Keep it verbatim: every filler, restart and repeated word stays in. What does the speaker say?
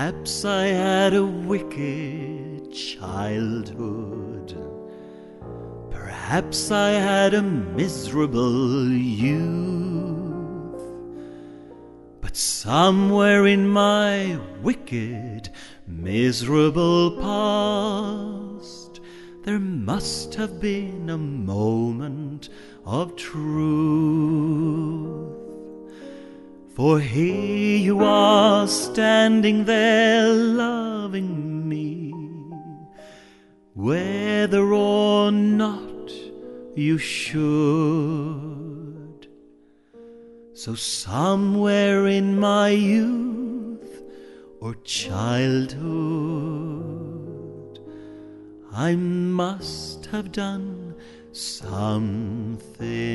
Perhaps I had a wicked childhood. Perhaps I had a miserable youth. But somewhere in my wicked, miserable past, there must have been a moment of truth. For here you are standing there loving me, whether or not you should. So somewhere in my youth or childhood, I must have done something